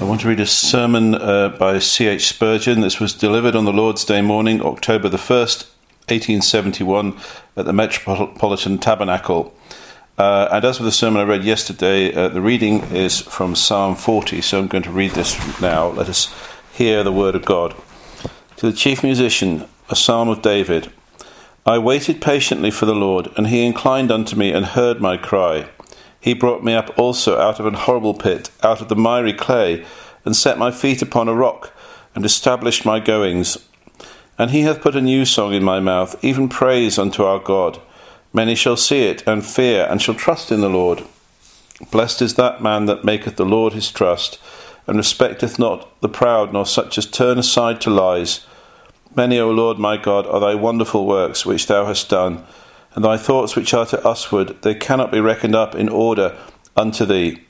want to read a sermon by C.H. Spurgeon. This was delivered on the Lord's Day morning, October the 1st, 1871, at the Metropolitan Tabernacle. And as with the sermon I read yesterday, the reading is from Psalm 40, so I'm going to read this now. Let us hear the word of God. To the chief musician, a psalm of David. I waited patiently for the Lord, and he inclined unto me and heard my cry. He brought me up also out of an horrible pit, out of the miry clay, and set my feet upon a rock, and established my goings. And he hath put a new song in my mouth, even praise unto our God. Many shall see it, and fear, and shall trust in the Lord. Blessed is that man that maketh the Lord his trust, and respecteth not the proud, nor such as turn aside to lies. Many, O Lord my God, are thy wonderful works which thou hast done, and thy thoughts which are to usward, they cannot be reckoned up in order unto thee.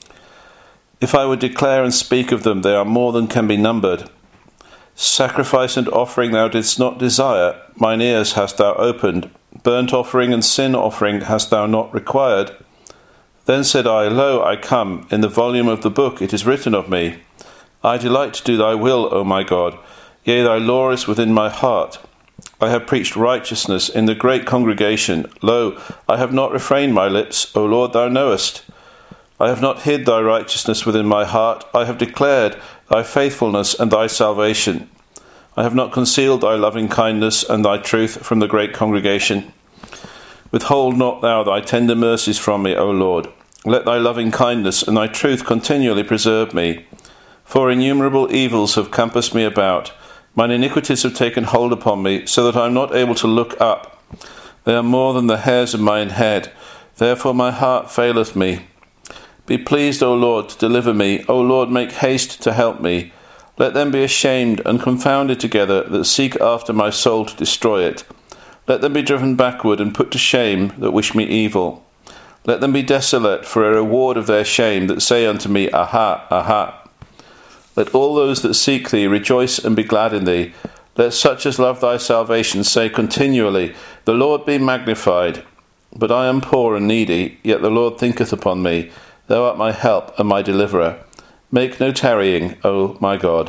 If I would declare and speak of them, they are more than can be numbered. Sacrifice and offering thou didst not desire, mine ears hast thou opened. Burnt offering and sin offering hast thou not required. Then said I, Lo, I come, in the volume of the book it is written of me. I delight to do thy will, O my God, yea, thy law is within my heart. I have preached righteousness in the great congregation. Lo, I have not refrained my lips, O Lord, thou knowest. I have not hid thy righteousness within my heart. I have declared thy faithfulness and thy salvation. I have not concealed thy loving kindness and thy truth from the great congregation. Withhold not thou thy tender mercies from me, O Lord. Let thy loving kindness and thy truth continually preserve me. For innumerable evils have compassed me about. Mine iniquities have taken hold upon me, so that I am not able to look up. They are more than the hairs of mine head. Therefore my heart faileth me. Be pleased, O Lord, to deliver me. O Lord, make haste to help me. Let them be ashamed and confounded together that seek after my soul to destroy it. Let them be driven backward and put to shame that wish me evil. Let them be desolate for a reward of their shame that say unto me, Aha, aha. Let all those that seek thee rejoice and be glad in thee. Let such as love thy salvation say continually, The Lord be magnified. But I am poor and needy, yet the Lord thinketh upon me. Thou art my help and my deliverer. Make no tarrying, O my God.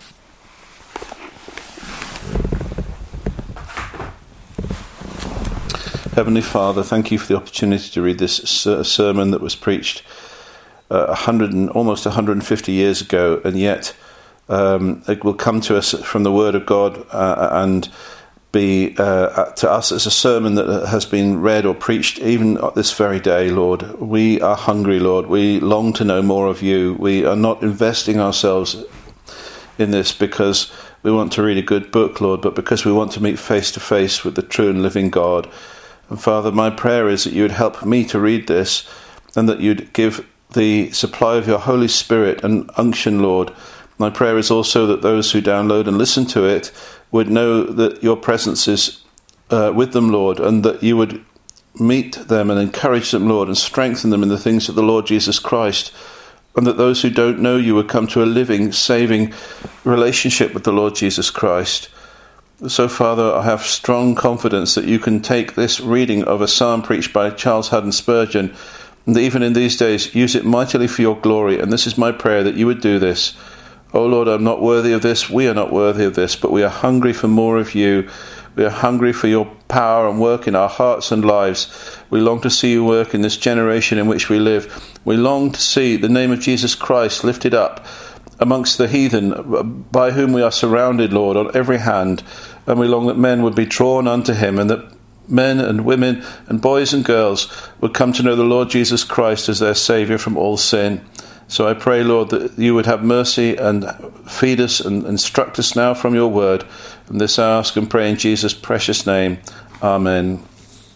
Heavenly Father, thank you for the opportunity to read this sermon that was preached almost 150 years ago, and yet it will come to us from the Word of God and be to us as a sermon that has been read or preached even this very day, Lord. We are hungry, Lord. We long to know more of you. We are not investing ourselves in this because we want to read a good book, Lord, but because we want to meet face to face with the true and living God. And Father, my prayer is that you would help me to read this, and that you'd give the supply of your Holy Spirit and unction, Lord. My prayer is also that those who download and listen to it would know that your presence is with them, Lord, and that you would meet them and encourage them, Lord, and strengthen them in the things of the Lord Jesus Christ, and that those who don't know you would come to a living, saving relationship with the Lord Jesus Christ. So, Father, I have strong confidence that you can take this reading of a psalm preached by Charles Haddon Spurgeon, and even in these days, use it mightily for your glory. And this is my prayer, that you would do this. Oh Lord, I'm not worthy of this. We are not worthy of this, but we are hungry for more of you. We are hungry for your power and work in our hearts and lives. We long to see you work in this generation in which we live. We long to see the name of Jesus Christ lifted up amongst the heathen, by whom we are surrounded, Lord, on every hand. And we long that men would be drawn unto him, and that men and women and boys and girls would come to know the Lord Jesus Christ as their Saviour from all sin. So I pray, Lord, that you would have mercy and feed us and instruct us now from your word. And this I ask and pray in Jesus' precious name. Amen.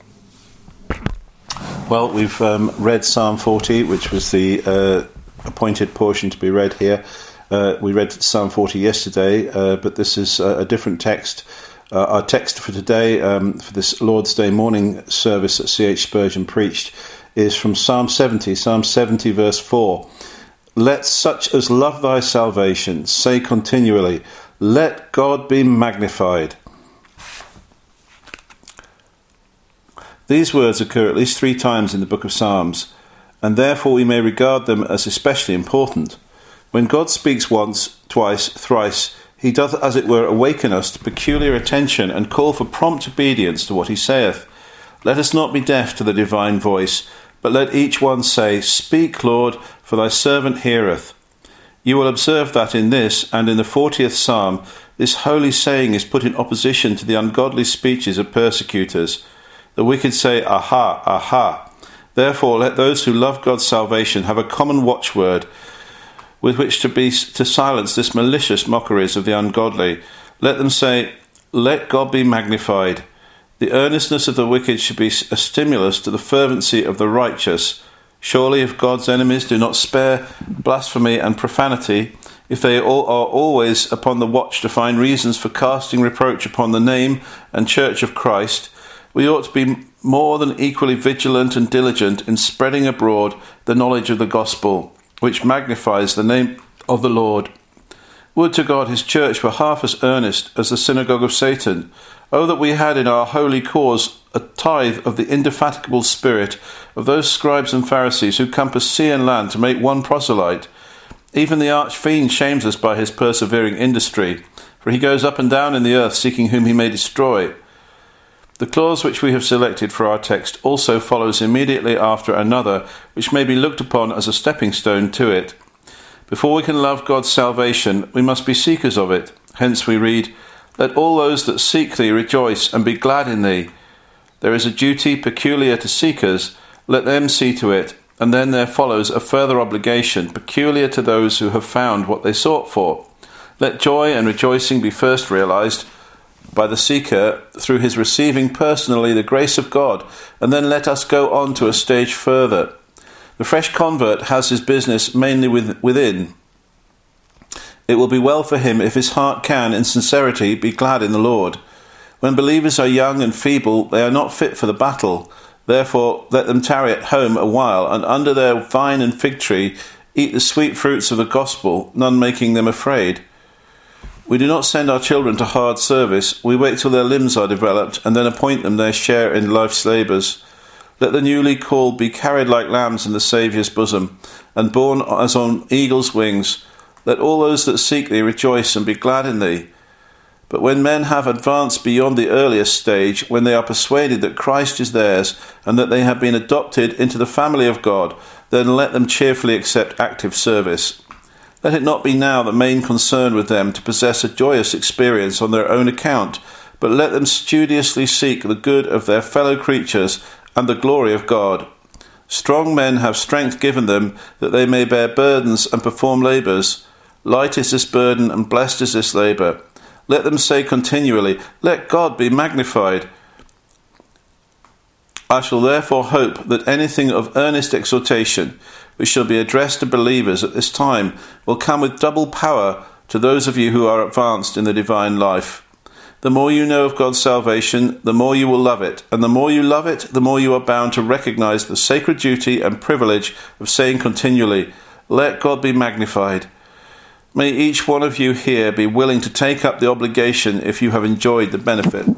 Well, we've read Psalm 40, which was the appointed portion to be read here. We read Psalm 40 yesterday, but this is a different text. Our text for today, for this Lord's Day morning service that C.H. Spurgeon preached, is from Psalm 70 verse 4. Let such as love thy salvation say continually, Let God be magnified. These words occur at least 3 times in the book of Psalms, and therefore we may regard them as especially important. When God speaks once, twice, thrice, he doth as it were awaken us to peculiar attention and call for prompt obedience to what he saith. Let us not be deaf to the divine voice, but let each one say, Speak, Lord, for thy servant heareth. You will observe that in this and in the 40th Psalm, this holy saying is put in opposition to the ungodly speeches of persecutors. The wicked say, Aha, aha. Therefore let those who love God's salvation have a common watchword with which to silence this malicious mockeries of the ungodly. Let them say, Let God be magnified. The earnestness of the wicked should be a stimulus to the fervency of the righteous. Surely if God's enemies do not spare blasphemy and profanity, if they are always upon the watch to find reasons for casting reproach upon the name and church of Christ, we ought to be more than equally vigilant and diligent in spreading abroad the knowledge of the gospel, which magnifies the name of the Lord. Would to God his church were half as earnest as the synagogue of Satan. Oh, that we had in our holy cause a tithe of the indefatigable spirit of those scribes and Pharisees who compass sea and land to make one proselyte. Even the arch-fiend shames us by his persevering industry, for he goes up and down in the earth seeking whom he may destroy. The clause which we have selected for our text also follows immediately after another, which may be looked upon as a stepping stone to it. Before we can love God's salvation, we must be seekers of it. Hence we read, Let all those that seek thee rejoice and be glad in thee. There is a duty peculiar to seekers, let them see to it, and then there follows a further obligation peculiar to those who have found what they sought for. Let joy and rejoicing be first realized by the seeker through his receiving personally the grace of God, and then let us go on to a stage further. The fresh convert has his business mainly within. It will be well for him if his heart can, in sincerity, be glad in the Lord. When believers are young and feeble, they are not fit for the battle. Therefore, let them tarry at home a while, and under their vine and fig tree eat the sweet fruits of the gospel, none making them afraid. We do not send our children to hard service. We wait till their limbs are developed, and then appoint them their share in life's labours. Let the newly called be carried like lambs in the Saviour's bosom, and borne as on eagle's wings. Let all those that seek thee rejoice and be glad in thee. But when men have advanced beyond the earliest stage, when they are persuaded that Christ is theirs, and that they have been adopted into the family of God, then let them cheerfully accept active service. Let it not be now the main concern with them to possess a joyous experience on their own account, but let them studiously seek the good of their fellow creatures and the glory of God. Strong men have strength given them, that they may bear burdens and perform labours. Light is this burden, and blessed is this labour. Let them say continually, Let God be magnified. I shall therefore hope that anything of earnest exhortation, which shall be addressed to believers at this time, will come with double power to those of you who are advanced in the divine life. The more you know of God's salvation, the more you will love it, and the more you love it, the more you are bound to recognize the sacred duty and privilege of saying continually, Let God be magnified. May each one of you here be willing to take up the obligation if you have enjoyed the benefit.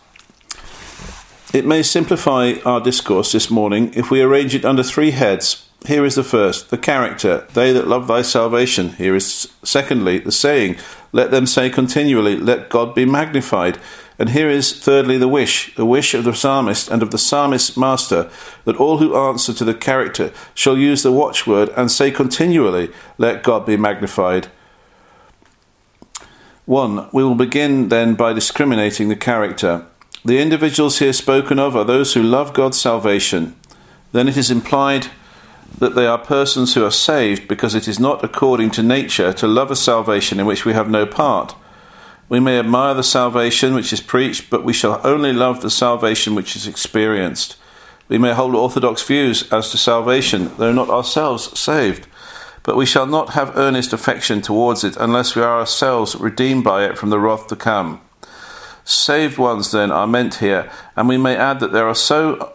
It may simplify our discourse this morning if we arrange it under three heads. Here is the first, the character, they that love thy salvation. Here is secondly, the saying, let them say continually, let God be magnified. And here is thirdly, the wish of the psalmist and of the psalmist's master, that all who answer to the character shall use the watchword and say continually, let God be magnified. 1. We will begin then by discriminating the character. The individuals here spoken of are those who love God's salvation. Then it is implied that they are persons who are saved because it is not according to nature to love a salvation in which we have no part. We may admire the salvation which is preached, but we shall only love the salvation which is experienced. We may hold orthodox views as to salvation, though not ourselves saved, but we shall not have earnest affection towards it unless we are ourselves redeemed by it from the wrath to come. Saved ones, then, are meant here, and we may add that there are so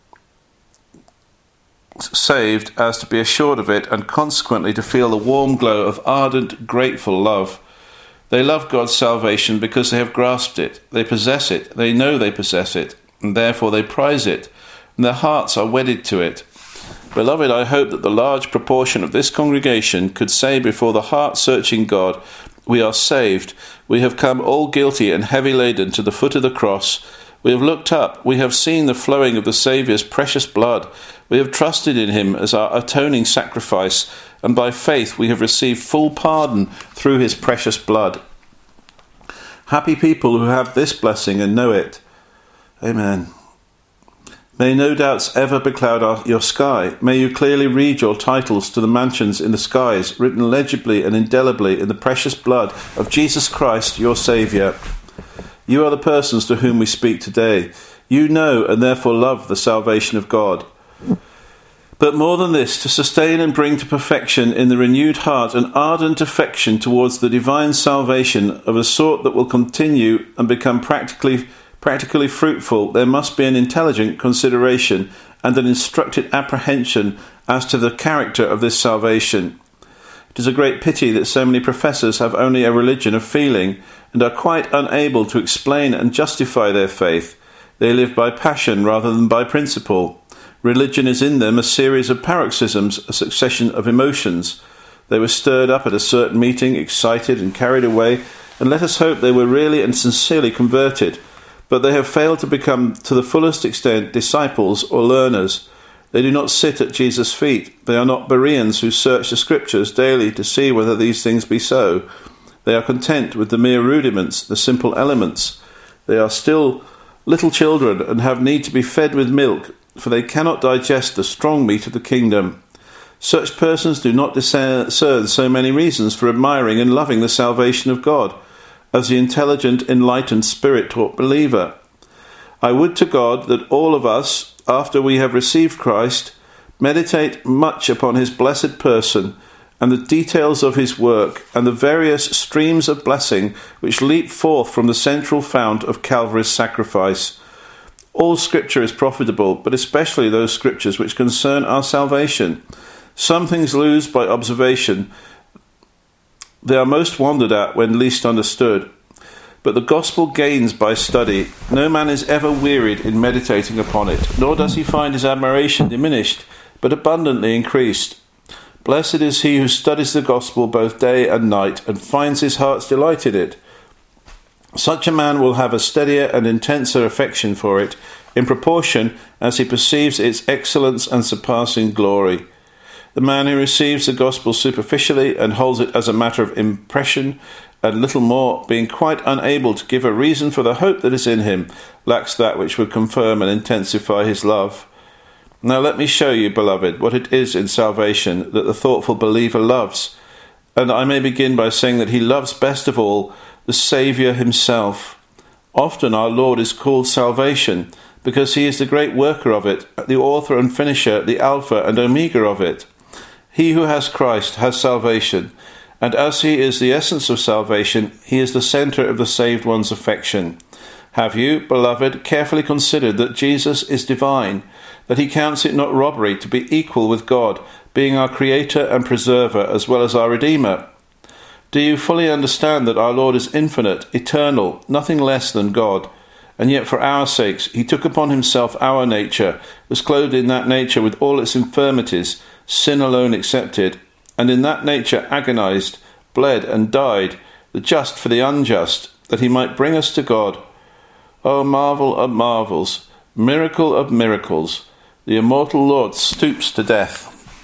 saved as to be assured of it and consequently to feel the warm glow of ardent, grateful love. They love God's salvation because they have grasped it, they possess it, they know they possess it, and therefore they prize it, and their hearts are wedded to it. Beloved, I hope that the large proportion of this congregation could say before the heart-searching God, we are saved, we have come all guilty and heavy laden to the foot of the cross, we have looked up, we have seen the flowing of the Saviour's precious blood, we have trusted in him as our atoning sacrifice, and by faith we have received full pardon through his precious blood. Happy people who have this blessing and know it. Amen. May no doubts ever becloud your sky. May you clearly read your titles to the mansions in the skies, written legibly and indelibly in the precious blood of Jesus Christ, your Saviour. You are the persons to whom we speak today. You know and therefore love the salvation of God. But more than this, to sustain and bring to perfection in the renewed heart an ardent affection towards the divine salvation of a sort that will continue and become practically fruitful, there must be an intelligent consideration and an instructed apprehension as to the character of this salvation. It is a great pity that so many professors have only a religion of feeling and are quite unable to explain and justify their faith. They live by passion rather than by principle. Religion is in them a series of paroxysms, a succession of emotions. They were stirred up at a certain meeting, excited and carried away, and let us hope they were really and sincerely converted. But they have failed to become, to the fullest extent, disciples or learners. They do not sit at Jesus' feet. They are not Bereans who search the Scriptures daily to see whether these things be so. They are content with the mere rudiments, the simple elements. They are still little children and have need to be fed with milk, for they cannot digest the strong meat of the kingdom. Such persons do not discern so many reasons for admiring and loving the salvation of God, as the intelligent, enlightened, Spirit-taught believer. I would to God that all of us, after we have received Christ, meditate much upon his blessed person and the details of his work and the various streams of blessing which leap forth from the central fount of Calvary's sacrifice. All Scripture is profitable, but especially those Scriptures which concern our salvation. Some things lose by observation. They are most wondered at when least understood. But the gospel gains by study. No man is ever wearied in meditating upon it, nor does he find his admiration diminished, but abundantly increased. Blessed is he who studies the gospel both day and night, and finds his heart's delight in it. Such a man will have a steadier and intenser affection for it, in proportion as he perceives its excellence and surpassing glory. The man who receives the gospel superficially and holds it as a matter of impression and little more, being quite unable to give a reason for the hope that is in him, lacks that which would confirm and intensify his love. Now let me show you, beloved, what it is in salvation that the thoughtful believer loves. And I may begin by saying that he loves best of all the Saviour himself. Often our Lord is called salvation, because he is the great worker of it, the author and finisher, the Alpha and Omega of it. He who has Christ has salvation, and as he is the essence of salvation, he is the centre of the saved one's affection. Have you, beloved, carefully considered that Jesus is divine, that he counts it not robbery to be equal with God, being our Creator and Preserver as well as our Redeemer? Do you fully understand that our Lord is infinite, eternal, nothing less than God, and yet for our sakes he took upon himself our nature, was clothed in that nature with all its infirmities, sin alone excepted, and in that nature agonized, bled and died, the just for the unjust, that he might bring us to God. O marvel of marvels, miracle of miracles, the immortal Lord stoops to death.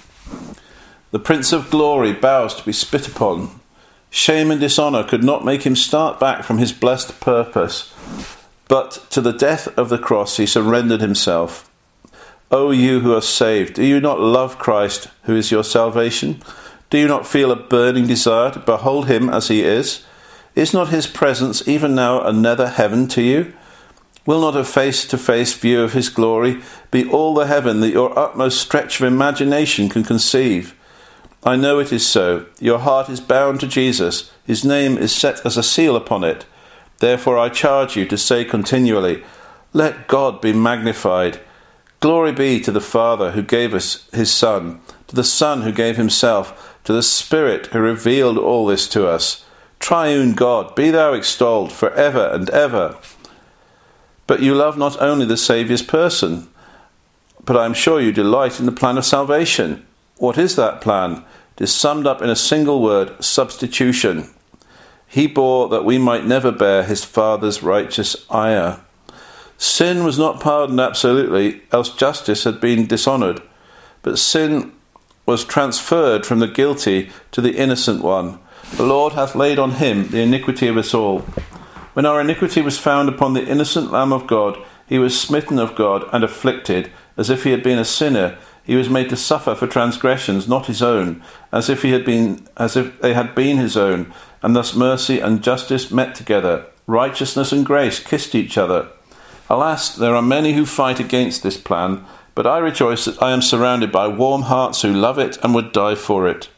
The Prince of Glory bows to be spit upon. Shame and dishonour could not make him start back from his blessed purpose, but to the death of the cross he surrendered himself. O you who are saved, do you not love Christ, who is your salvation? Do you not feel a burning desire to behold him as he is? Is not his presence even now a nether heaven to you? Will not a face-to-face view of his glory be all the heaven that your utmost stretch of imagination can conceive? I know it is so. Your heart is bound to Jesus. His name is set as a seal upon it. Therefore I charge you to say continually, let God be magnified. Glory be to the Father who gave us his Son, to the Son who gave himself, to the Spirit who revealed all this to us. Triune God, be thou extolled for ever and ever. But you love not only the Saviour's person, but I am sure you delight in the plan of salvation. What is that plan? It is summed up in a single word: substitution. He bore that we might never bear his Father's righteous ire. Sin was not pardoned absolutely, else justice had been dishonoured. But sin was transferred from the guilty to the innocent one. The Lord hath laid on him the iniquity of us all. When our iniquity was found upon the innocent Lamb of God, he was smitten of God and afflicted, as if he had been a sinner. He was made to suffer for transgressions not his own, as if they had been his own, and thus mercy and justice met together. Righteousness and grace kissed each other. Alas, there are many who fight against this plan, but I rejoice that I am surrounded by warm hearts who love it and would die for it.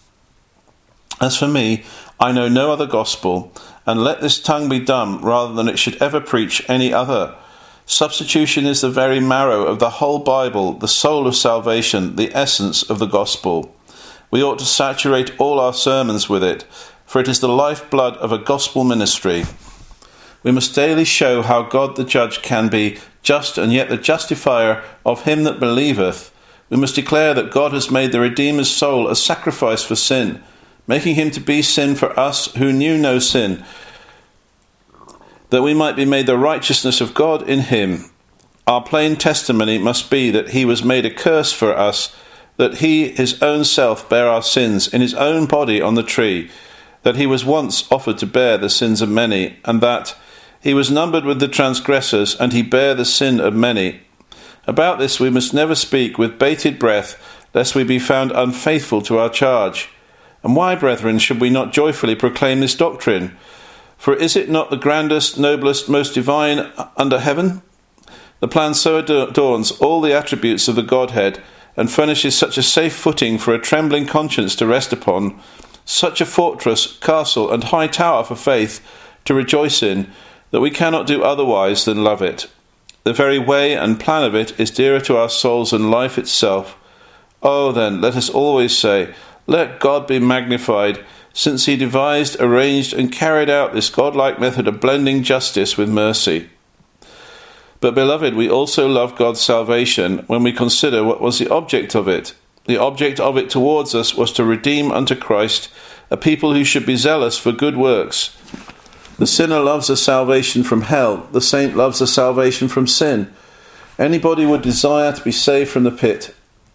As for me, I know no other gospel, and let this tongue be dumb rather than it should ever preach any other. Substitution is the very marrow of the whole Bible, the soul of salvation, the essence of the gospel. We ought to saturate all our sermons with it, for it is the lifeblood of a gospel ministry. We must daily show how God the judge can be just and yet the justifier of him that believeth. We must declare that God has made the Redeemer's soul a sacrifice for sin, making him to be sin for us who knew no sin, that we might be made the righteousness of God in him. Our plain testimony must be that he was made a curse for us, that he his own self bare our sins in his own body on the tree, that he was once offered to bear the sins of many, and that he was numbered with the transgressors, and he bare the sin of many. About this we must never speak with bated breath, lest we be found unfaithful to our charge. And why, brethren, should we not joyfully proclaim this doctrine? For is it not the grandest, noblest, most divine under heaven? The plan so adorns all the attributes of the Godhead, and furnishes such a safe footing for a trembling conscience to rest upon, such a fortress, castle, and high tower for faith to rejoice in, that we cannot do otherwise than love it. The very way and plan of it is dearer to our souls than life itself. Oh, then, let us always say, let God be magnified, since he devised, arranged, and carried out this godlike method of blending justice with mercy. But, beloved, we also love God's salvation when we consider what was the object of it. The object of it towards us was to redeem unto Christ a people who should be zealous for good works. The sinner loves a salvation from hell. The saint loves a salvation from sin. Anybody would desire to be saved from the pit.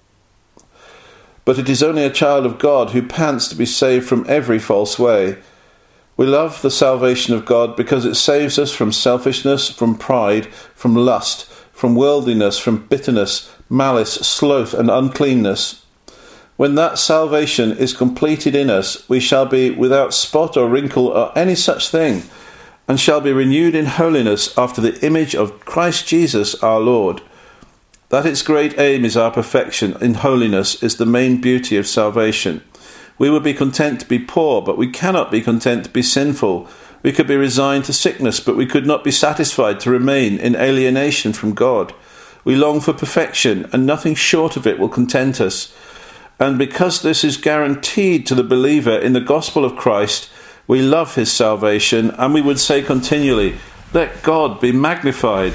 But it is only a child of God who pants to be saved from every false way. We love the salvation of God because it saves us from selfishness, from pride, from lust, from worldliness, from bitterness, malice, sloth, and uncleanness. When that salvation is completed in us, we shall be without spot or wrinkle or any such thing, and shall be renewed in holiness after the image of Christ Jesus our Lord. That its great aim is our perfection in holiness is the main beauty of salvation. We would be content to be poor, but we cannot be content to be sinful. We could be resigned to sickness, but we could not be satisfied to remain in alienation from God. We long for perfection, and nothing short of it will content us. And because this is guaranteed to the believer in the gospel of Christ, we love his salvation, and we would say continually, let God be magnified.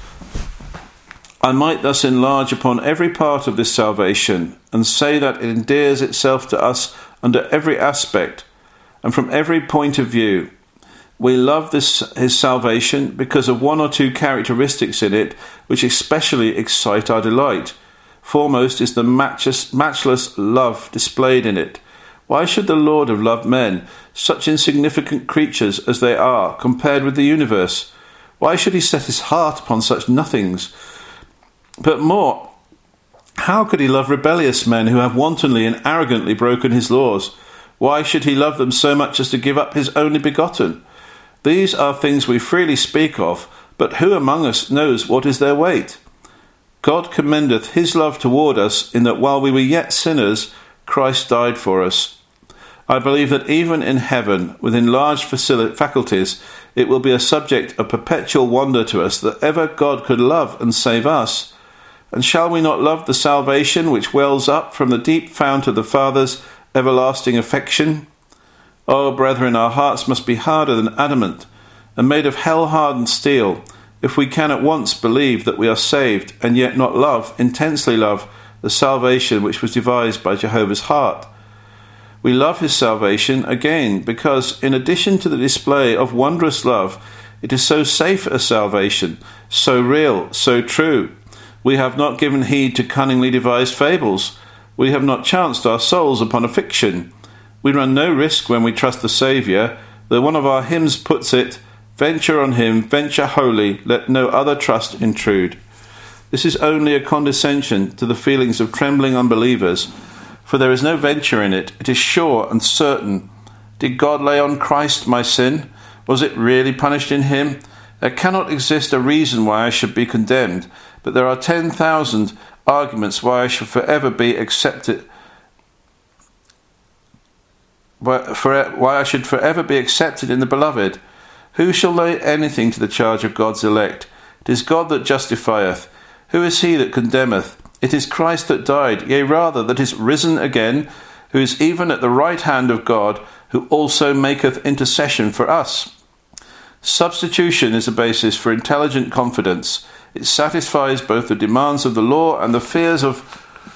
I might thus enlarge upon every part of this salvation, and say that it endears itself to us under every aspect, and from every point of view. We love his salvation because of one or two characteristics in it which especially excite our delight. Foremost is the matchless love displayed in it. Why should the Lord have loved men, such insignificant creatures as they are, compared with the universe? Why should he set his heart upon such nothings? But more, how could he love rebellious men who have wantonly and arrogantly broken his laws? Why should he love them so much as to give up his only begotten? These are things we freely speak of, but who among us knows what is their weight? God commendeth his love toward us in that while we were yet sinners, Christ died for us. I believe that even in heaven, with enlarged faculties, it will be a subject of perpetual wonder to us that ever God could love and save us. And shall we not love the salvation which wells up from the deep fount of the Father's everlasting affection? Oh, brethren, our hearts must be harder than adamant, and made of hell-hardened steel, if we can at once believe that we are saved and yet not intensely love, the salvation which was devised by Jehovah's heart? We love his salvation, again, because in addition to the display of wondrous love, it is so safe a salvation, so real, so true. We have not given heed to cunningly devised fables. We have not chanced our souls upon a fiction. We run no risk when we trust the Saviour, though one of our hymns puts it, "Venture on him, venture wholly, let no other trust intrude." This is only a condescension to the feelings of trembling unbelievers, for there is no venture in it. It is sure and certain. Did God lay on Christ my sin? Was it really punished in him? There cannot exist a reason why I should be condemned, but there are 10,000 arguments why I should forever be accepted. Why I should forever be accepted in the Beloved. Who shall lay anything to the charge of God's elect? It is God that justifieth. Who is he that condemneth? It is Christ that died, yea rather, that is risen again, who is even at the right hand of God, who also maketh intercession for us. Substitution is a basis for intelligent confidence. It satisfies both the demands of the law and the fears of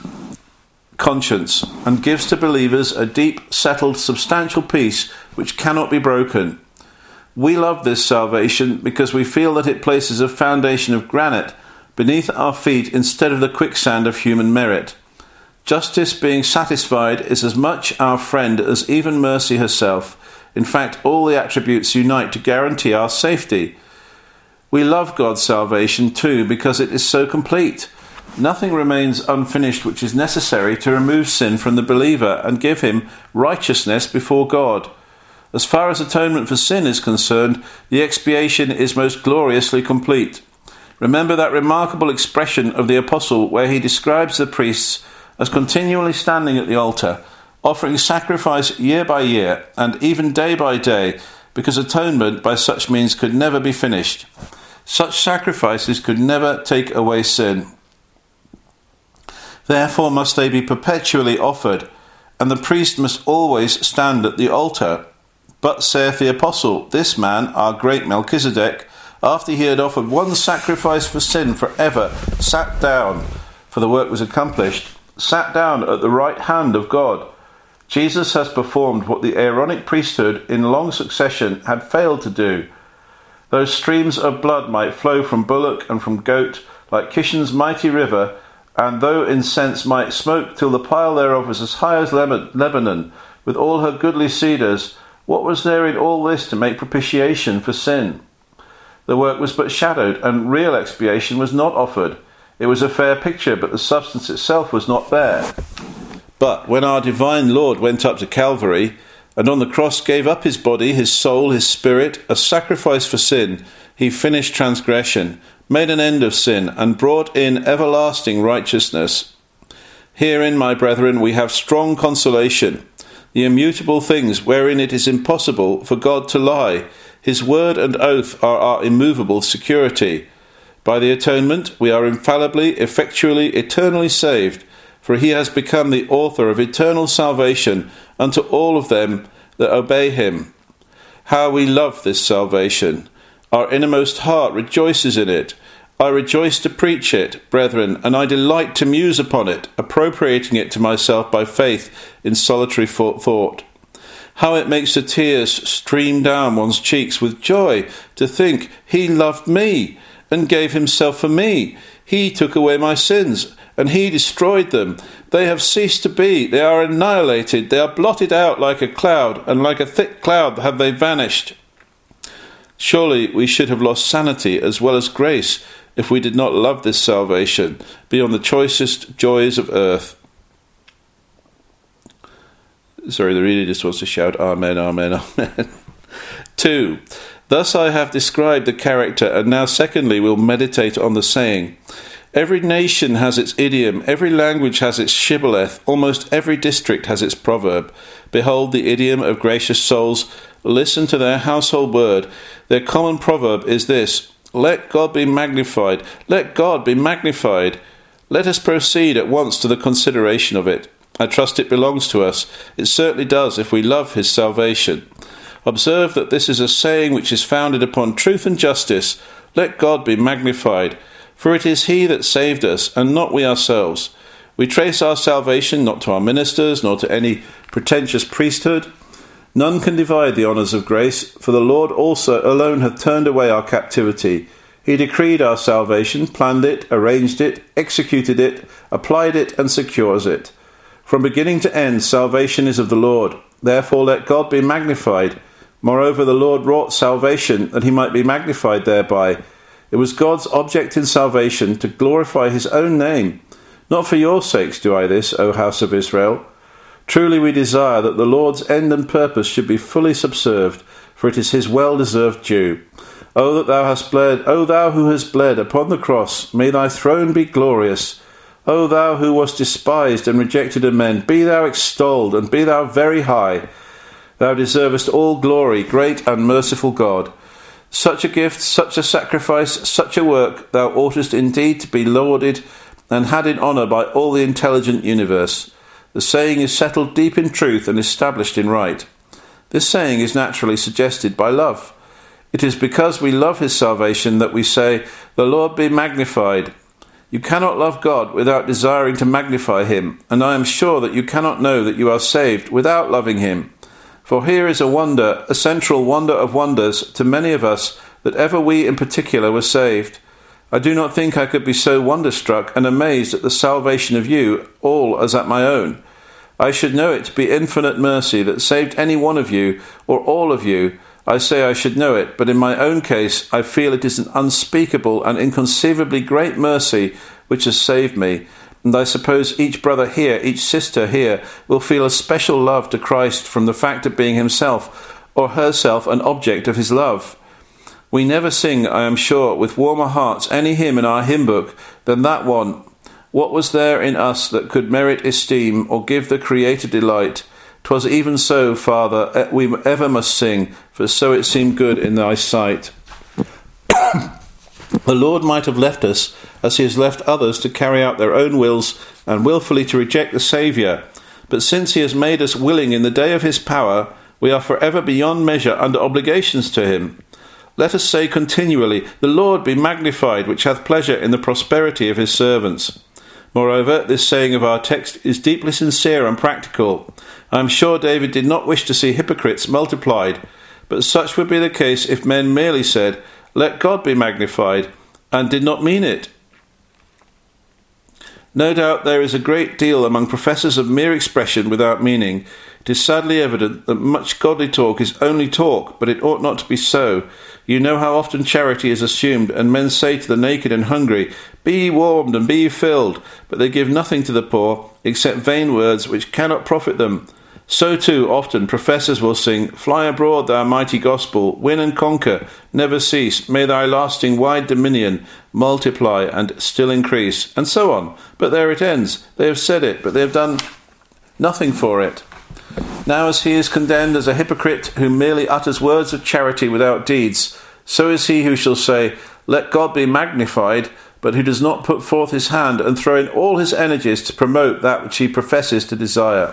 conscience, and gives to believers a deep, settled, substantial peace which cannot be broken. We love this salvation because we feel that it places a foundation of granite beneath our feet instead of the quicksand of human merit. Justice being satisfied is as much our friend as even mercy herself. In fact, all the attributes unite to guarantee our safety. We love God's salvation too because it is so complete. Nothing remains unfinished which is necessary to remove sin from the believer and give him righteousness before God. As far as atonement for sin is concerned, the expiation is most gloriously complete. Remember that remarkable expression of the Apostle where he describes the priests as continually standing at the altar, offering sacrifice year by year and even day by day, because atonement by such means could never be finished. Such sacrifices could never take away sin. Therefore must they be perpetually offered, and the priest must always stand at the altar. But, saith the Apostle, this man, our great Melchizedek, after he had offered one sacrifice for sin for ever, sat down, for the work was accomplished, sat down at the right hand of God. Jesus has performed what the Aaronic priesthood in long succession had failed to do. Those streams of blood might flow from bullock and from goat, like Kishon's mighty river, and though incense might smoke till the pile thereof was as high as Lebanon, with all her goodly cedars, what was there in all this to make propitiation for sin? The work was but shadowed, and real expiation was not offered. It was a fair picture, but the substance itself was not there. But when our divine Lord went up to Calvary, and on the cross gave up his body, his soul, his spirit, a sacrifice for sin, he finished transgression, made an end of sin, and brought in everlasting righteousness. Herein, my brethren, we have strong consolation, the immutable things wherein it is impossible for God to lie. His word and oath are our immovable security. By the atonement we are infallibly, effectually, eternally saved, for he has become the author of eternal salvation unto all of them that obey him. How we love this salvation! Our innermost heart rejoices in it. I rejoice to preach it, brethren, and I delight to muse upon it, appropriating it to myself by faith in solitary thought. How it makes the tears stream down one's cheeks with joy to think he loved me and gave himself for me. He took away my sins, and he destroyed them. They have ceased to be. They are annihilated. They are blotted out like a cloud, and like a thick cloud have they vanished. Surely we should have lost sanity as well as grace if we did not love this salvation beyond the choicest joys of earth. Sorry, the reader just wants to shout, Amen, Amen, Amen. 2. Thus I have described the character, and now secondly we'll meditate on the saying. Every nation has its idiom, every language has its shibboleth, almost every district has its proverb. Behold the idiom of gracious souls, listen to their household word. Their common proverb is this: let God be magnified, let God be magnified. Let us proceed at once to the consideration of it. I trust it belongs to us. It certainly does if we love his salvation. Observe that this is a saying which is founded upon truth and justice. let God be magnified, for it is he that saved us, and not we ourselves. We trace our salvation not to our ministers, nor to any pretentious priesthood. None can divide the honours of grace, for the Lord also alone hath turned away our captivity. He decreed our salvation, planned it, arranged it, executed it, applied it, and secures it. From beginning to end, salvation is of the Lord. Therefore let God be magnified. Moreover, the Lord wrought salvation, that he might be magnified thereby. It was God's object in salvation to glorify his own name. Not for your sakes do I this, O house of Israel. Truly we desire that the Lord's end and purpose should be fully subserved, for it is his well-deserved due. O that thou hast bled, O thou who hast bled upon the cross, may thy throne be glorious. O thou who wast despised and rejected of men, be thou extolled, and be thou very high. Thou deservest all glory, great and merciful God. Such a gift, such a sacrifice, such a work, thou oughtest indeed to be lauded and had in honour by all the intelligent universe. The saying is settled deep in truth and established in right. This saying is naturally suggested by love. It is because we love his salvation that we say, "The Lord be magnified." You cannot love God without desiring to magnify him, and I am sure that you cannot know that you are saved without loving him. For here is a wonder, a central wonder of wonders to many of us, that ever we in particular were saved. I do not think I could be so wonderstruck and amazed at the salvation of you all as at my own. I should know it to be infinite mercy that saved any one of you, or all of you. I say I should know it, but in my own case I feel it is an unspeakable and inconceivably great mercy which has saved me, and I suppose each brother here, each sister here, will feel a special love to Christ from the fact of being himself or herself an object of his love. We never sing, I am sure, with warmer hearts any hymn in our hymn book than that one. What was there in us that could merit esteem or give the Creator delight? 'Twas even so, Father, we ever must sing, for so it seemed good in thy sight. The Lord might have left us, as he has left others, to carry out their own wills and wilfully to reject the Saviour. But since he has made us willing in the day of his power, we are forever beyond measure under obligations to him. Let us say continually, "The Lord be magnified, which hath pleasure in the prosperity of his servants." Moreover, this saying of our text is deeply sincere and practical. I am sure David did not wish to see hypocrites multiplied, but such would be the case if men merely said, "Let God be magnified," and did not mean it. No doubt there is a great deal among professors of mere expression without meaning. It is sadly evident that much godly talk is only talk, but it ought not to be so. You know how often charity is assumed, and men say to the naked and hungry, "Be ye warmed and be ye filled," but they give nothing to the poor, except vain words which cannot profit them. So too often professors will sing, "Fly abroad, thou mighty gospel, win and conquer, never cease, may thy lasting wide dominion multiply and still increase," and so on. But there it ends. They have said it, but they have done nothing for it. Now as he is condemned as a hypocrite who merely utters words of charity without deeds, so is he who shall say, "Let God be magnified," but who does not put forth his hand and throw in all his energies to promote that which he professes to desire.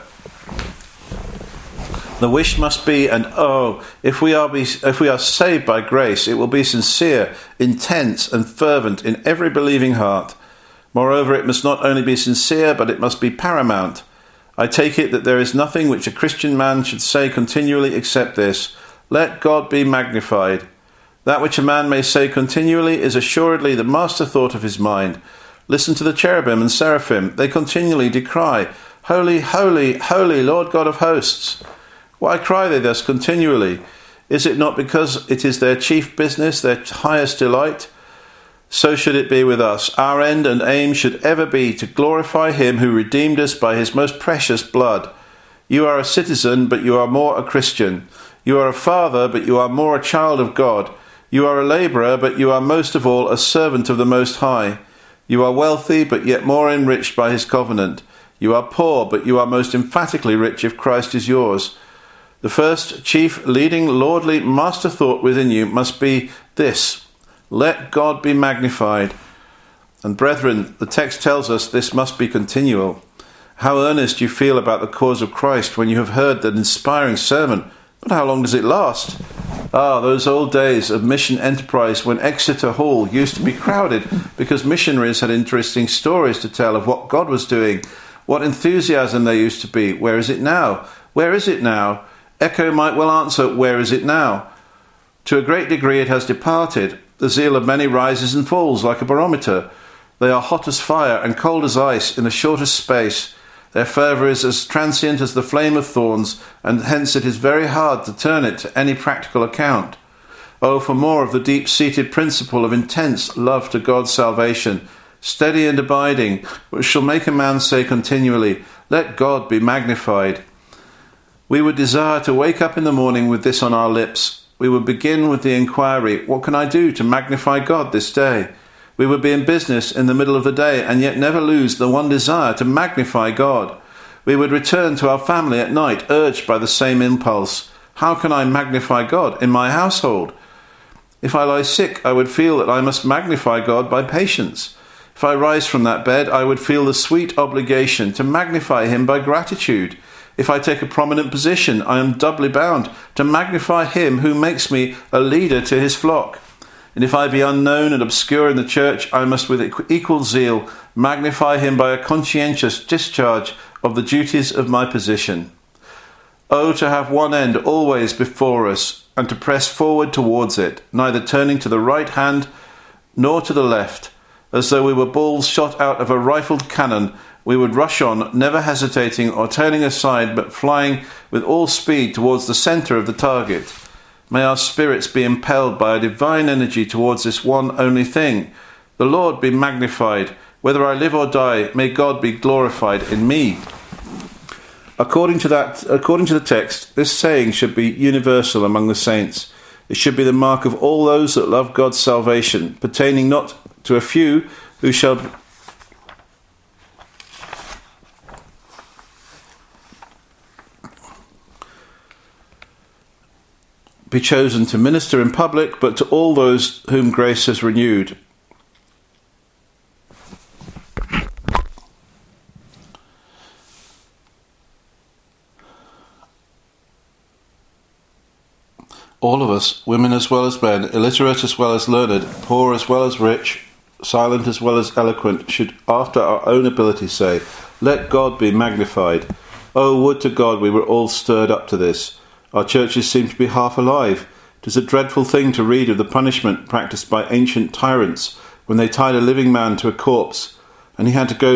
The wish must be, and if we are saved by grace, it will be sincere, intense, and fervent in every believing heart. Moreover, it must not only be sincere, but it must be paramount. I take it that there is nothing which a Christian man should say continually except this: "Let God be magnified." That which a man may say continually is assuredly the master thought of his mind. Listen to the cherubim and seraphim. They continually decry, "Holy, holy, holy, Lord God of hosts." Why cry they thus continually? Is it not because it is their chief business, their highest delight? So should it be with us. Our end and aim should ever be to glorify him who redeemed us by his most precious blood. You are a citizen, but you are more a Christian. You are a father, but you are more a child of God. You are a labourer, but you are most of all a servant of the Most High. You are wealthy, but yet more enriched by his covenant. You are poor, but you are most emphatically rich if Christ is yours. The first, chief, leading, lordly, master thought within you must be this: let God be magnified. And brethren, the text tells us this must be continual. How earnest you feel about the cause of Christ when you have heard that inspiring sermon, but how long does it last? Ah, those old days of mission enterprise when Exeter Hall used to be crowded because missionaries had interesting stories to tell of what God was doing. What enthusiasm there used to be. Where is it now? Where is it now? Echo might well answer, where is it now? To a great degree it has departed. The zeal of many rises and falls like a barometer. They are hot as fire and cold as ice in the shortest space. Their fervour is as transient as the flame of thorns, and hence it is very hard to turn it to any practical account. Oh, for more of the deep-seated principle of intense love to God's salvation, steady and abiding, which shall make a man say continually, "Let God be magnified." We would desire to wake up in the morning with this on our lips. We would begin with the inquiry, what can I do to magnify God this day? We would be in business in the middle of the day and yet never lose the one desire to magnify God. We would return to our family at night urged by the same impulse. How can I magnify God in my household? If I lie sick, I would feel that I must magnify God by patience. If I rise from that bed, I would feel the sweet obligation to magnify him by gratitude. If I take a prominent position, I am doubly bound to magnify him who makes me a leader to his flock. And if I be unknown and obscure in the church, I must with equal zeal magnify him by a conscientious discharge of the duties of my position. Oh, to have one end always before us, and to press forward towards it, neither turning to the right hand nor to the left, as though we were balls shot out of a rifled cannon. We would rush on, never hesitating or turning aside, but flying with all speed towards the centre of the target. May our spirits be impelled by a divine energy towards this one only thing. The Lord be magnified. Whether I live or die, may God be glorified in me. According to the text, this saying should be universal among the saints. It should be the mark of all those that love God's salvation, pertaining not to a few who shall be chosen to minister in public, but to all those whom grace has renewed. All of us, women as well as men, illiterate as well as learned, poor as well as rich, silent as well as eloquent, should after our own ability say, "Let God be magnified." Oh, would to God we were all stirred up to this. Our churches seem to be half alive. It is a dreadful thing to read of the punishment practised by ancient tyrants when they tied a living man to a corpse, and he had to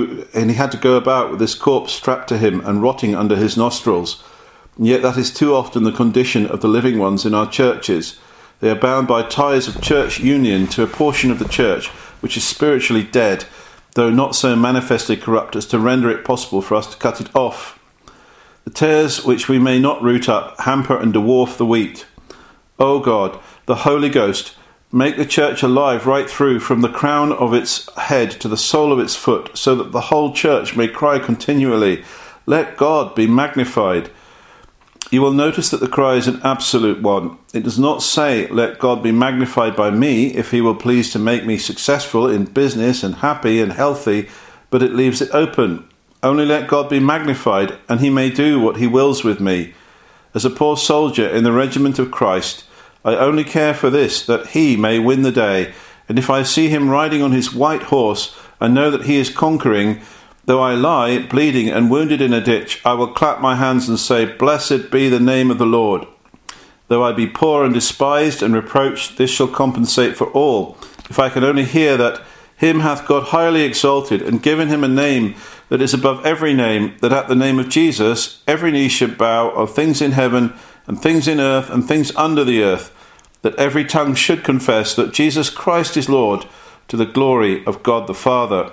go about with this corpse strapped to him and rotting under his nostrils. And yet that is too often the condition of the living ones in our churches. They are bound by ties of church union to a portion of the church which is spiritually dead, though not so manifestly corrupt as to render it possible for us to cut it off. The tares which we may not root up hamper and dwarf the wheat. O God, the Holy Ghost, make the church alive right through, from the crown of its head to the sole of its foot, so that the whole church may cry continually, "Let God be magnified." You will notice that the cry is an absolute one. It does not say, "Let God be magnified by me, if he will please to make me successful in business and happy and healthy," but it leaves it open. Only let God be magnified, and he may do what he wills with me. As a poor soldier in the regiment of Christ, I only care for this, that he may win the day, and if I see him riding on his white horse, and know that he is conquering, though I lie bleeding and wounded in a ditch, I will clap my hands and say, "Blessed be the name of the Lord." Though I be poor and despised and reproached, this shall compensate for all, if I can only hear that him hath God highly exalted, and given him a name that is above every name, that at the name of Jesus every knee should bow, of things in heaven and things in earth and things under the earth, that every tongue should confess that Jesus Christ is Lord, to the glory of God the Father.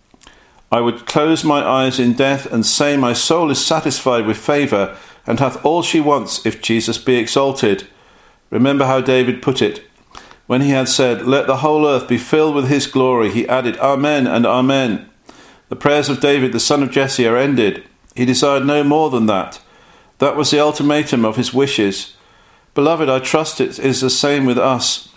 I would close my eyes in death and say my soul is satisfied with favour, and hath all she wants if Jesus be exalted. Remember how David put it. When he had said, "Let the whole earth be filled with his glory," he added, "Amen and Amen." The prayers of David, the son of Jesse, are ended. He desired no more than that. That was the ultimatum of his wishes. Beloved, I trust it is the same with us.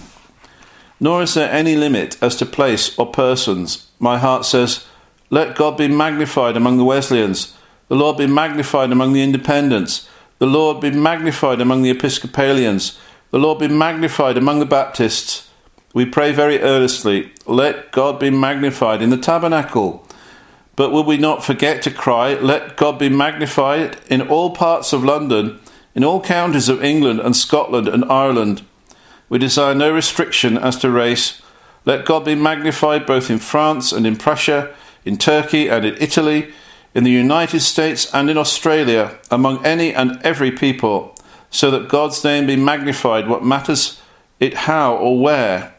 Nor is there any limit as to place or persons. My heart says, "Let God be magnified among the Wesleyans. The Lord be magnified among the Independents. The Lord be magnified among the Episcopalians. The Lord be magnified among the Baptists. We pray very earnestly, let God be magnified in the tabernacle. But will we not forget to cry, let God be magnified in all parts of London, in all counties of England and Scotland and Ireland? We desire no restriction as to race. Let God be magnified both in France and in Prussia, in Turkey and in Italy, in the United States and in Australia, among any and every people, so that God's name be magnified. What matters it how or where?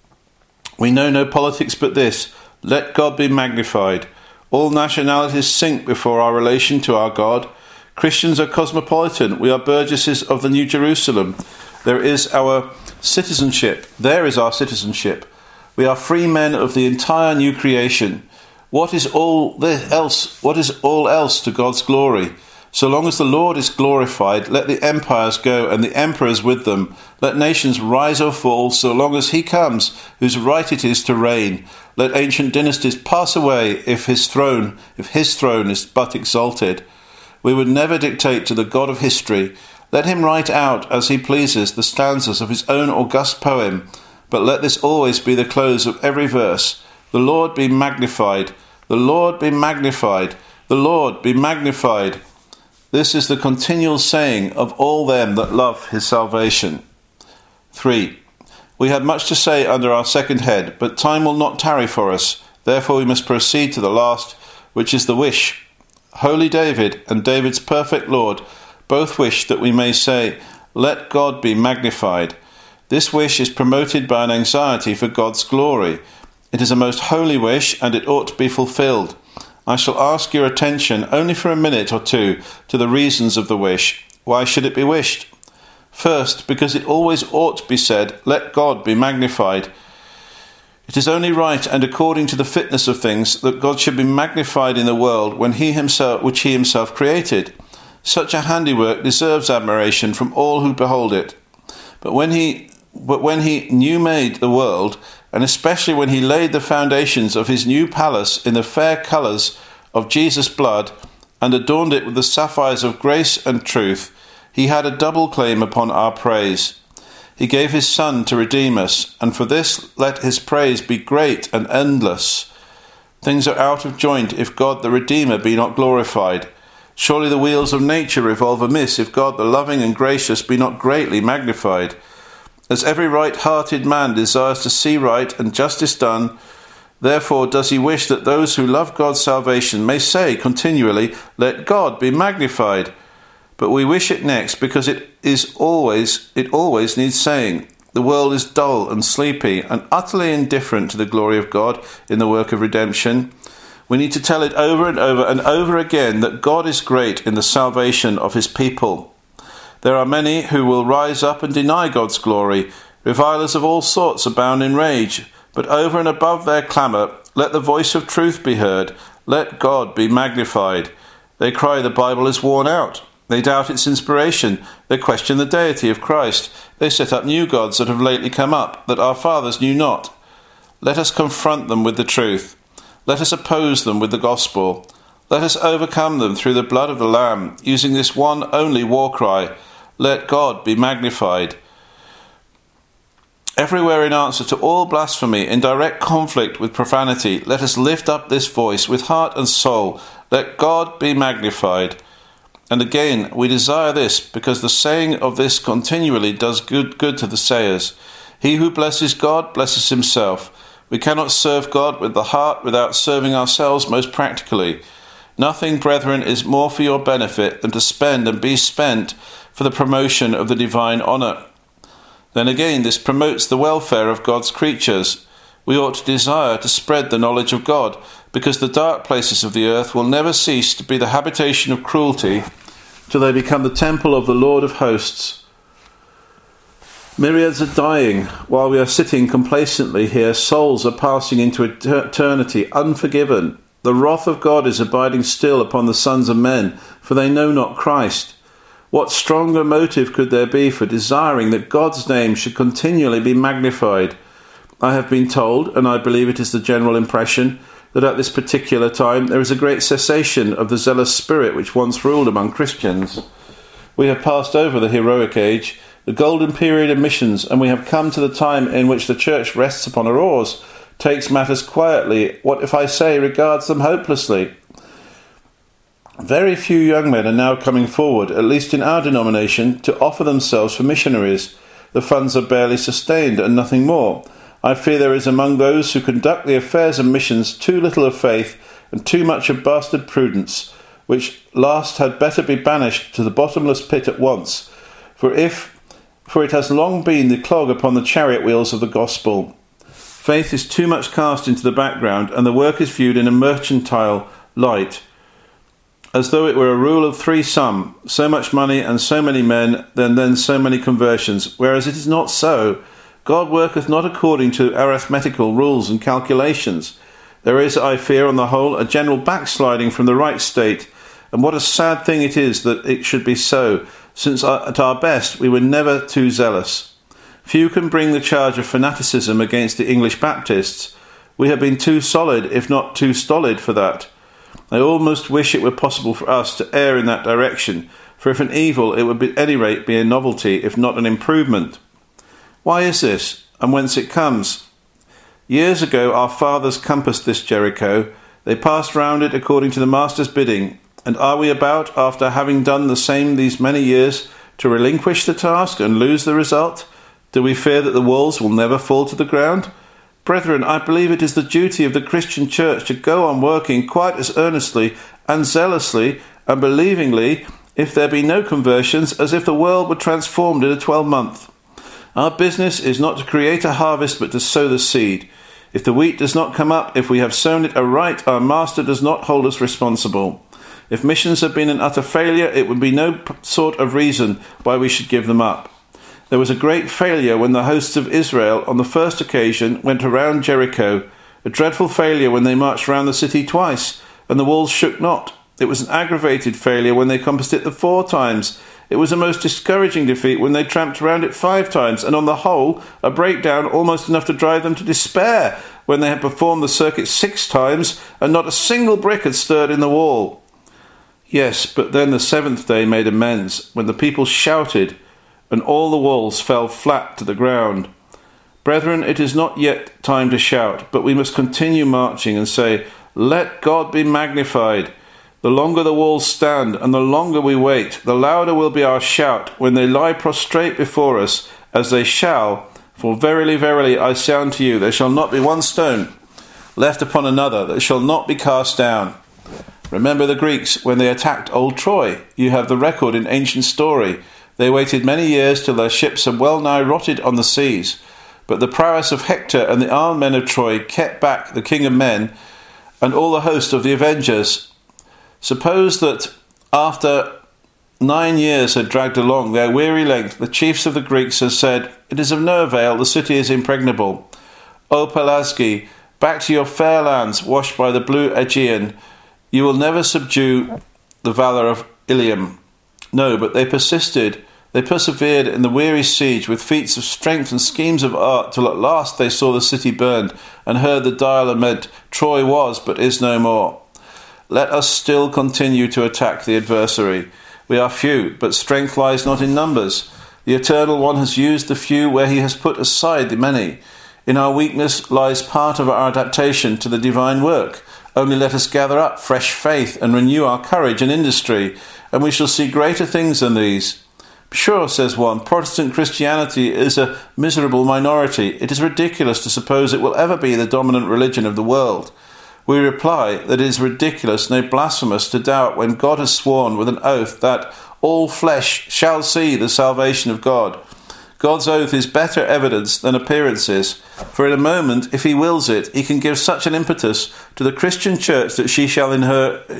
We know no politics but this. Let God be magnified. All nationalities sink before our relation to our God. Christians are cosmopolitan. We are burgesses of the New Jerusalem. There is our citizenship. There is our citizenship. We are free men of the entire new creation. What is all else to God's glory? So long as the Lord is glorified, let the empires go and the emperors with them. Let nations rise or fall, so long as he comes, whose right it is to reign. Let ancient dynasties pass away if his throne is but exalted. We would never dictate to the God of history. Let him write out, as he pleases, the stanzas of his own august poem. But let this always be the close of every verse. The Lord be magnified. The Lord be magnified. The Lord be magnified. This is the continual saying of all them that love his salvation. 3. We had much to say under our second head, but time will not tarry for us. Therefore we must proceed to the last, which is the wish. Holy David and David's perfect Lord both wish that we may say, let God be magnified. This wish is promoted by an anxiety for God's glory. It is a most holy wish, and it ought to be fulfilled. I shall ask your attention only for a minute or two to the reasons of the wish. Why should it be wished? First, because it always ought to be said, let God be magnified. It is only right and according to the fitness of things that God should be magnified in the world which he himself created. Such a handiwork deserves admiration from all who behold it. But when he new made the world, and especially when he laid the foundations of his new palace in the fair colours of Jesus' blood, and adorned it with the sapphires of grace and truth, he had a double claim upon our praise. He gave his Son to redeem us, and for this let his praise be great and endless. Things are out of joint if God the Redeemer be not glorified. Surely the wheels of nature revolve amiss if God the loving and gracious be not greatly magnified. As every right-hearted man desires to see right and justice done, therefore does he wish that those who love God's salvation may say continually, let God be magnified. But we wish it next because it always needs saying. The world is dull and sleepy and utterly indifferent to the glory of God in the work of redemption. We need to tell it over and over and over again that God is great in the salvation of his people. There are many who will rise up and deny God's glory. Revilers of all sorts abound in rage. But over and above their clamour, let the voice of truth be heard. Let God be magnified. They cry the Bible is worn out. They doubt its inspiration. They question the deity of Christ. They set up new gods that have lately come up, that our fathers knew not. Let us confront them with the truth. Let us oppose them with the gospel. Let us overcome them through the blood of the Lamb, using this one only war cry. Let God be magnified. Everywhere in answer to all blasphemy, in direct conflict with profanity, let us lift up this voice with heart and soul. Let God be magnified. And again, we desire this, because the saying of this continually does good to the sayers. He who blesses God blesses himself. We cannot serve God with the heart without serving ourselves most practically. Nothing, brethren, is more for your benefit than to spend and be spent for the promotion of the divine honour. Then again, this promotes the welfare of God's creatures. We ought to desire to spread the knowledge of God, because the dark places of the earth will never cease to be the habitation of cruelty till they become the temple of the Lord of hosts. Myriads are dying while we are sitting complacently here. Souls are passing into eternity unforgiven. The wrath of God is abiding still upon the sons of men, for they know not Christ. What stronger motive could there be for desiring that God's name should continually be magnified? I have been told, and I believe it is the general impression, that at this particular time there is a great cessation of the zealous spirit which once ruled among Christians. We have passed over the heroic age, The golden period of missions, and we have come to the time in which the church rests upon her oars, takes matters quietly, what if I say regards them hopelessly. Very few young men are now coming forward, at least in our denomination, to offer themselves for missionaries. The funds are barely sustained, and nothing more. I fear there is among those who conduct the affairs of missions too little of faith and too much of bastard prudence, which last had better be banished to the bottomless pit at once, for it has long been the clog upon the chariot wheels of the gospel. Faith is too much cast into the background, and the work is viewed in a mercantile light, as though it were a rule of three sum, so much money and so many men, then so many conversions, whereas it is not so. God worketh not according to arithmetical rules and calculations. There is, I fear, on the whole, a general backsliding from the right state, and what a sad thing it is that it should be so, since at our best we were never too zealous. Few can bring the charge of fanaticism against the English Baptists. We have been too solid, if not too stolid, for that. I almost wish it were possible for us to err in that direction, for if an evil, it would at any rate be a novelty, if not an improvement. Why is this, and whence it comes? Years ago our fathers compassed this Jericho. They passed round it according to the Master's bidding. And are we about, after having done the same these many years, to relinquish the task and lose the result? Do we fear that the walls will never fall to the ground? Brethren, I believe it is the duty of the Christian Church to go on working quite as earnestly and zealously and believingly, if there be no conversions, as if the world were transformed in a 12-month. Our business is not to create a harvest, but to sow the seed. If the wheat does not come up, if we have sown it aright, our Master does not hold us responsible. If missions have been an utter failure, it would be no sort of reason why we should give them up. There was a great failure when the hosts of Israel, on the first occasion, went around Jericho. A dreadful failure when they marched round the city twice, and the walls shook not. It was an aggravated failure when they compassed it the 4 times. It was a most discouraging defeat when they tramped around it 5 times, and on the whole, a breakdown almost enough to drive them to despair when they had performed the circuit 6 times, and not a single brick had stirred in the wall. Yes, but then the 7th day made amends, when the people shouted, and all the walls fell flat to the ground. Brethren, it is not yet time to shout, but we must continue marching and say, Let God be magnified. The longer the walls stand, and the longer we wait, the louder will be our shout when they lie prostrate before us, as they shall. For verily, verily, I say unto you, there shall not be one stone left upon another that shall not be cast down. Remember the Greeks when they attacked old Troy. You have the record in ancient story. They waited many years till their ships had well nigh rotted on the seas. But the prowess of Hector and the armed men of Troy kept back the king of men and all the host of the avengers. Suppose that after 9 years had dragged along their weary length, the chiefs of the Greeks had said, It is of no avail, the city is impregnable. O Pelasgi, back to your fair lands washed by the blue Aegean. You will never subdue the valour of Ilium. No, but they persisted. They persevered in the weary siege with feats of strength and schemes of art, till at last they saw the city burned and heard the dire lament, Troy was, but is no more. Let us still continue to attack the adversary. We are few, but strength lies not in numbers. The Eternal One has used the few where he has put aside the many. In our weakness lies part of our adaptation to the divine work. Only let us gather up fresh faith and renew our courage and industry, and we shall see greater things than these. Sure, says one, Protestant Christianity is a miserable minority. It is ridiculous to suppose it will ever be the dominant religion of the world. We reply that it is ridiculous, nay blasphemous, to doubt when God has sworn with an oath that all flesh shall see the salvation of God. God's oath is better evidence than appearances, for in a moment, if he wills it, he can give such an impetus to the Christian church that she shall, in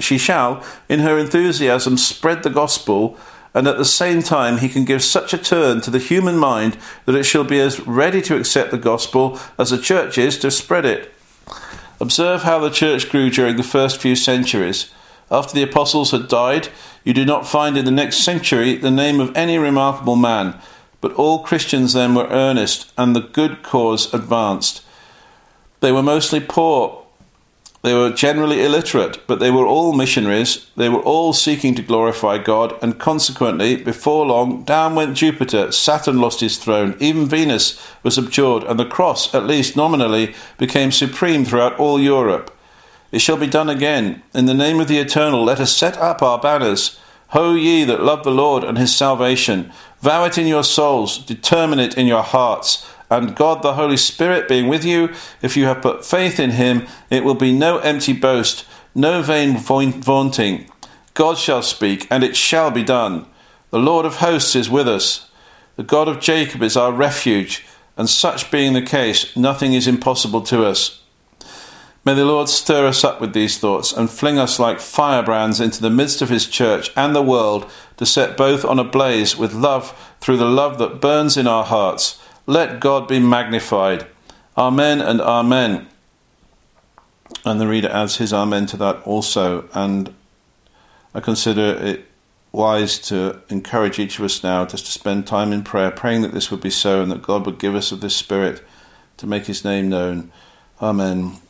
her enthusiasm, spread the gospel, and at the same time he can give such a turn to the human mind that it shall be as ready to accept the gospel as the church is to spread it. Observe how the church grew during the first few centuries. After the apostles had died, you do not find in the next century the name of any remarkable man, but all Christians then were earnest, and the good cause advanced. They were mostly poor, They were generally illiterate, but they were all missionaries. They were all seeking to glorify God, and consequently, before long, down went Jupiter, Saturn lost his throne, even Venus was abjured, and the cross, at least nominally, became supreme throughout all Europe. It shall be done again. In the name of the Eternal, let us set up our banners. Ho ye that love the Lord and his salvation, vow it in your souls, determine it in your hearts, and God the Holy Spirit being with you, if you have put faith in him, it will be no empty boast, no vain vaunting. God shall speak, and it shall be done. The Lord of hosts is with us. The God of Jacob is our refuge, and such being the case, nothing is impossible to us. May the Lord stir us up with these thoughts and fling us like firebrands into the midst of his church and the world, to set both on a blaze with love through the love that burns in our hearts. Let God be magnified. Amen and amen. And the reader adds his amen to that also. And I consider it wise to encourage each of us now just to spend time in prayer, praying that this would be so and that God would give us of this Spirit to make his name known. Amen.